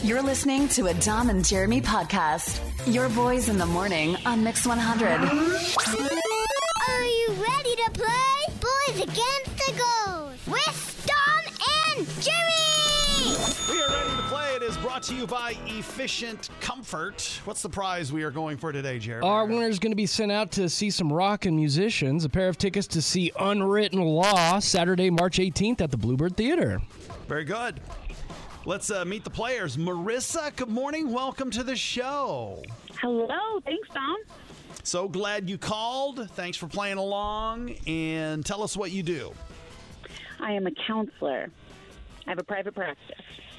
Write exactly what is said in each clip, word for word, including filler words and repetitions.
You're listening to a Dom and Jeremy podcast. Your boys in the morning on Mix one hundred. Are you ready to play Boys Against the Girls with Dom and Jeremy? We are ready to play. It is brought to you by Efficient Comfort. What's the prize we are going for today, Jeremy? Our winner is going to be sent out to see some rockin' musicians. A pair of tickets to see Unwritten Law Saturday, March eighteenth at the Bluebird Theater. Very good. Let's uh, meet the players. Marissa, good morning. Welcome to the show. Hello. Thanks, Dom. So glad you called. Thanks for playing along. And tell us what you do. I am a counselor. I have a private practice.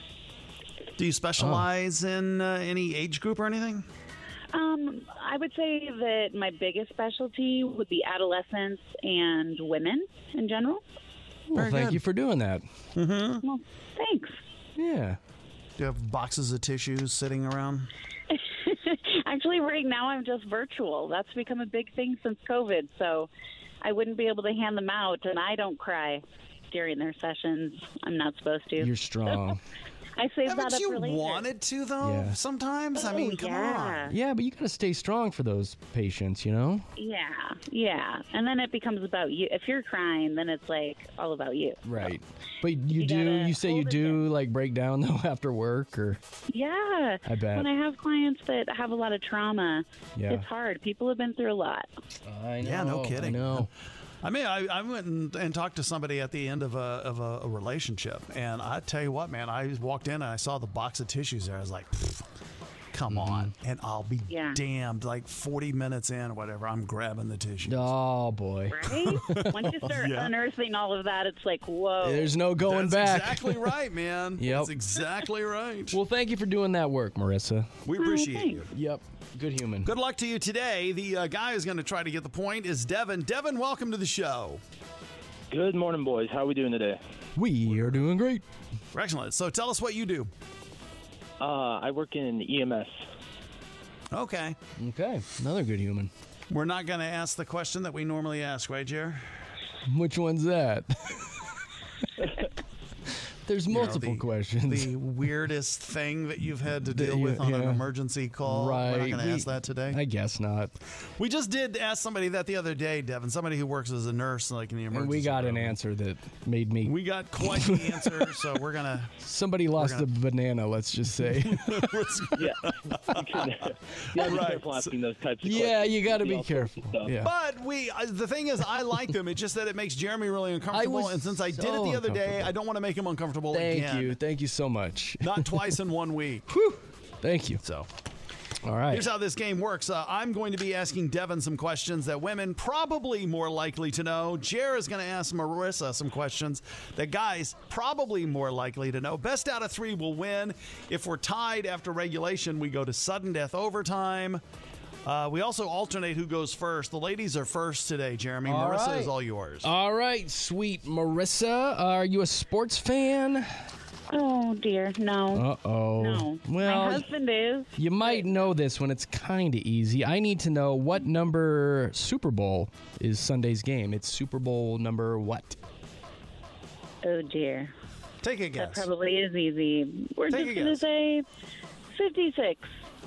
Do you specialize oh. in uh, any age group or anything? Um, I would say that my biggest specialty would be adolescents and women in general. Well, Very thank good. you for doing that. Mm-hmm. Well, thanks. Yeah. Do you have boxes of tissues sitting around? Actually, right now I'm just virtual. That's become a big thing since COVID, so I wouldn't be able to hand them out, and I don't cry during their sessions. I'm not supposed to. You're strong. I saved Haven't that up you for later. wanted to, though, Yeah. sometimes? I mean, Oh, come yeah. on. Yeah, but you got to stay strong for those patients, you know? Yeah, yeah. And then it becomes about you. If you're crying, then it's like all about you. Right. But you, You do, gotta you say you hold it do, in. like, break down, though, after work? Or Yeah. I bet. When I have clients that have a lot of trauma, Yeah. it's hard. People have been through a lot. I know. Yeah, no kidding. I know. I mean, I, I went and, and talked to somebody at the end of a of a, a relationship, and I tell you what, man, I walked in and I saw the box of tissues there. I was like, "Pfft, come Mm-hmm. on, and I'll be Yeah. damned. Like forty minutes in, or whatever, I'm grabbing the tissues. Oh, boy. Right? Once you start Yeah. unearthing all of that, it's like, whoa. There's no going That's back. exactly right, man. Yep. That's exactly right. Well, thank you for doing that work, Marissa. we appreciate thanks. you. Yep. Good human. Good luck to you today. The uh, guy who's going to try to get the point is Devin. Devin, welcome to the show. Good morning, boys. How are we doing today? We are doing great. Excellent. So tell us what you do. Uh, I work in E M S. Okay. Okay. Another good human. We're not going to ask the question that we normally ask, right, Jer? Which one's that? There's You know, multiple the- questions. The weirdest thing that you've had to The- deal with on an yeah. emergency call. right. We're not going to We- ask that today. I guess not. we just did ask somebody that the other day, Devin, somebody who works as a nurse like in the emergency And we got an room. answer that made me. We got quite the answer, so we're going to... Somebody lost gonna- a banana, let's just say. Yeah. You can, uh, you gotta be Right. careful asking those types of yeah, questions. you got to See be all sorts careful. of stuff. Yeah. But we, uh, the thing is, I like them. It's just that it makes Jeremy really uncomfortable. was And since I did it so the other day, uncomfortable. I don't want to make him uncomfortable Thank again. you. Thank you so much. Not twice in one week. Thank you. So All right. here's how this game works. Uh, I'm going to be asking Devin some questions that women probably more likely to know. Jer is going to ask Marissa some questions that guys probably more likely to know. Best out of three will win. If we're tied after regulation, we go to sudden death overtime. Uh, we also alternate who goes first. The ladies are first today, Jeremy. All Marissa right. is all yours. All right, sweet Marissa. Are you a sports fan? Oh, dear. No. Uh-oh. No. Well, My husband is. you might know this one. It's kind of easy. I need to know what number Super Bowl is Sunday's game. It's Super Bowl number what? Oh, dear. Take a That guess. probably is easy. We're Take a just going to guess. say fifty-six.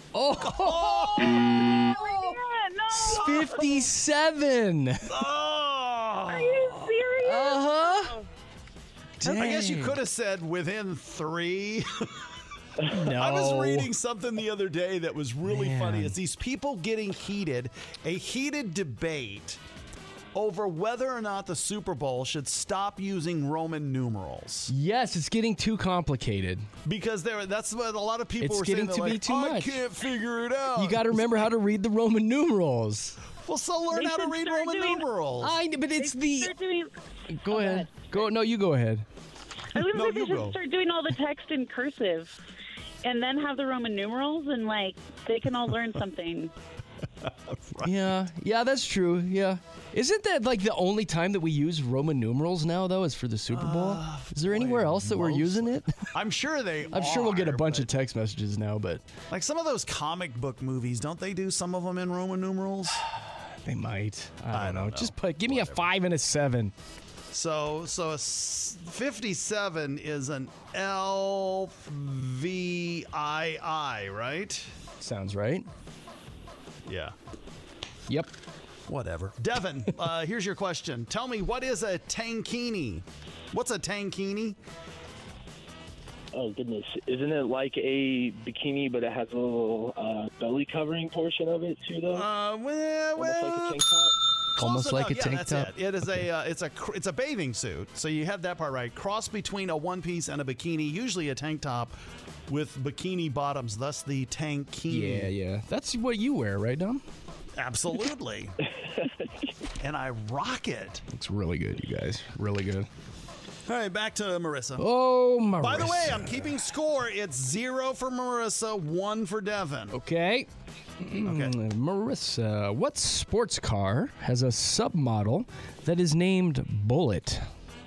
Oh, Yeah, no. fifty-seven. Oh! Are you serious? Uh-huh. I guess you Dang. could have said within three. No. I was reading something the other day that was really Man. funny. It's these people getting heated, a heated debate over whether or not the Super Bowl should stop using Roman numerals. Yes, it's getting too complicated. Because there, that's what a lot of people It's were getting saying. to They're be like, too I much. can't figure it out. You got to remember how to read the Roman numerals. Well, so learn They how to should read start Roman doing- numerals. I but it's They the should start doing- Go Oh, ahead. go ahead. Go no, you go ahead. I was No, going to you say they go. should start doing all the text in cursive and then have the Roman numerals and, like, they can all learn something. Yeah. Yeah, that's true. Yeah. Isn't that like the only time that we use Roman numerals now though is for the Super Bowl? Is there anywhere else that we're using it? I'm sure they I'm sure we'll get a are, bunch but- of text messages now, but Like some of those comic book movies, don't they do some of them in Roman numerals? they might. I don't, I don't know. know. Just put give me a five and a seven. So, so a s- fifty-seven is an L V I I, right? Sounds right. Yeah. Yep. Whatever. Devin, uh, here's your question. Tell me, what is a tankini? What's a tankini? Oh, goodness. Isn't it like a bikini, but it has a little uh, belly covering portion of it, too, though? Uh, well, Almost like a tank top? Close Almost like enough. a yeah, tank that's top. It. it is a uh, it's a cr- it's a bathing suit. So you have that part right. Cross between a one piece and a bikini, usually a tank top with bikini bottoms. Thus the tankini. Yeah, yeah. That's what you wear, right, Dom? Absolutely. And I rock it. Looks really good, you guys. Really good. All right, back to Marissa. Oh, Marissa. By the way, I'm keeping score. It's zero for Marissa, one for Devin. Okay. Okay. Mm, Marissa, what sports car has a submodel that is named Bullet?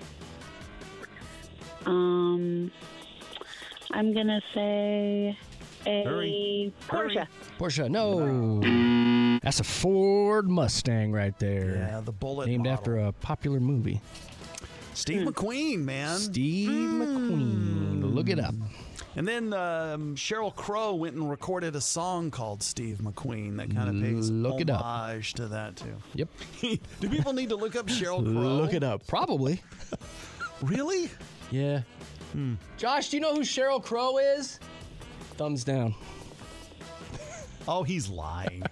Um, I'm gonna say a Hurry. Porsche. Hurry. Porsche, no. That's a Ford Mustang right there. Yeah, the Bullet Named model. after a popular movie. Steve McQueen, man. Steve McQueen. Look it up. And then um, Sheryl Crow went and recorded a song called Steve McQueen that kind of pays Look it up. homage to that, too. Yep. Do people need to look up Sheryl Crow? Look it up. Probably. Really? Yeah. Hmm. Josh, do you know who Sheryl Crow is? Thumbs down. Oh, he's lying.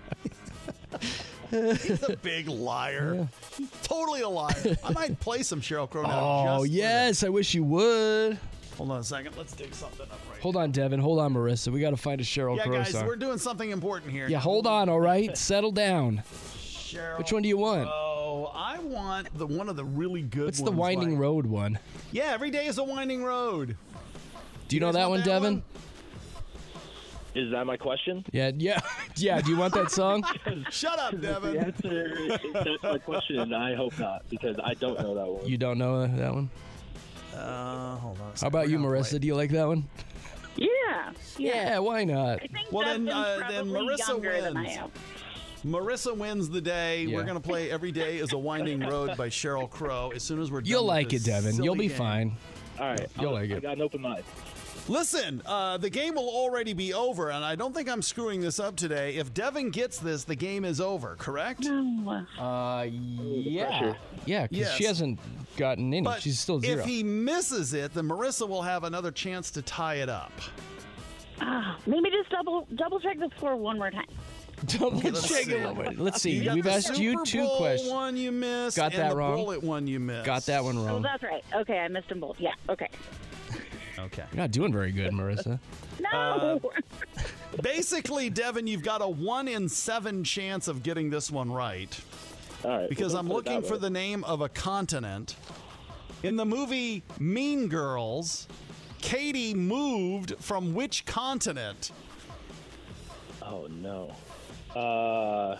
He's a big liar. Yeah. Totally a liar. I might play some Sheryl Crow now. Oh, just for yes. I wish you would. that. Hold on a second. Let's dig something up right Hold on, Devin. Hold on, Marissa. We got to find a Sheryl Yeah, Crow guys, song. we're doing something important here. Yeah, hold on, all right? Settle down. Sheryl Which one do you want? Oh, I want the one of the really good What's ones. the Winding like- Road one? Yeah, every day is a winding road. Do you know guys that want one, that Devin? one? Is that my question? Yeah, yeah, yeah. Do you want that song? Shut up, The Devin. answer is that's my question. I hope not, because I don't know that one. You don't know that one? Uh, hold on. a How second. about We're you, gonna Marissa? play. Do you like that one? Yeah. Yeah, why not? I think Well, then, Justin's uh, then probably Marissa younger than I wins. am. Marissa wins the day. Yeah. We're going to play Every Day is a Winding Road by Sheryl Crow as soon as we're done. You'll with like this it, Devin. silly You'll be game. fine. All right. You'll I'll- like I it. got an open mind. Listen, uh, the game will already be over, and I don't think I'm screwing this up today. If Devin gets this, the game is over, correct? No. Uh, yeah. pressure. Yeah, because Yes. she hasn't gotten any. But She's still zero. if he misses it, then Marissa will have another chance to tie it up. Ah, maybe just double double check the score one more time. Double let's check see. it over. Let's see. You got We've the asked you Super two Bowl questions. one you missed, Got and that the wrong. Bullet one you missed. Got that one Oh, wrong. that's right. Okay, I missed them both. Yeah. Okay. Okay. You're not doing very good, Marissa. No. Basically, Devin, you've got a one in seven chance of getting this one right. All right. Because well, I'm don't put it looking that for way. the name of a continent. In the movie Mean Girls, Katie moved from which continent? Oh, no. Uh,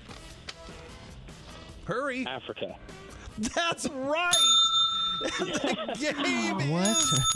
Hurry. Africa. That's right. The game What?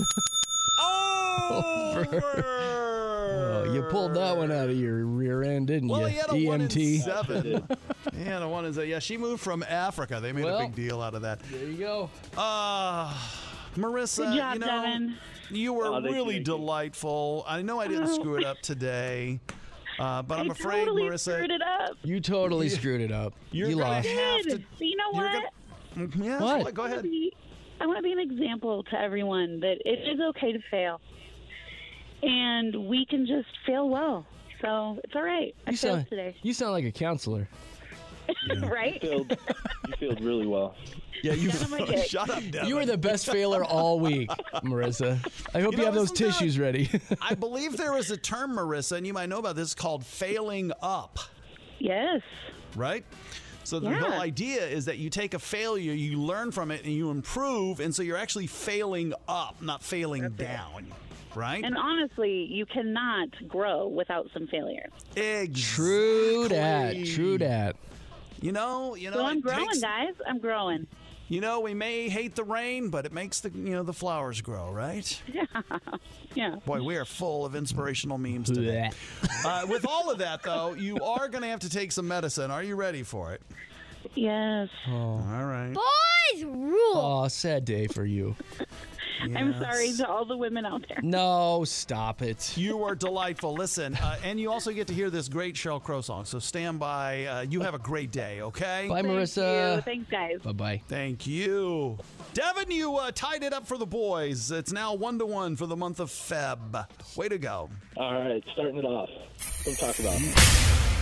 is over. Oh, you pulled that one out of your rear end, didn't Well, you? he had a E one M in T. seven. He had a one in seven. Yeah, she moved from Africa. They made Well, a big deal out of that. There you go. Uh, Marissa, Good job, you know, Devin. you were Oh, thank you, really thank you. delightful. I know I didn't Oh. screw it up today, uh, but I'm I afraid, totally Marissa, screwed it up. You totally screwed it up. you're you gonna lost. have to. But you know you're what? gonna- Mm, yeah, What? Go I wanna ahead. be- I want to be an example to everyone that it is okay to fail. And we can just fail well. So it's all right. I You failed sound, today. you sound like a counselor. Right? You failed, you failed really well. Yeah, you. Get on my dick. Shut up, Devin. You were the best failer all week, Marissa. I hope You you, know, have those isn't that- tissues ready. I believe there is a term, Marissa, and you might know about this, called failing up. Yes. Right? So the Yeah. whole idea is that you take a failure, you learn from it, and you improve, and so you're actually failing up, not failing down. Right? And honestly, you cannot grow without some failure. Exactly. True that. True that. You know, you know. So I'm it growing, takes- guys. I'm growing. You know, we may hate the rain, but it makes the you know the flowers grow, right? Yeah. Boy, we are full of inspirational memes today. Uh, with all of that, though, you are going to have to take some medicine. Are you ready for it? Yes. All right. Boys rule. Oh, sad day for you. I'm Yes. sorry to all the women out there. No, stop it. You are delightful. Listen, uh, and you also get to hear this great Sheryl Crow song. So stand by. Uh, you have a great day, okay? Bye, Thank Marissa. you. Thanks, guys. Bye-bye. Thank you. Devin, you uh, tied it up for the boys. It's now one to one for the month of Feb. Way to go. All right, starting it off. What to talk about?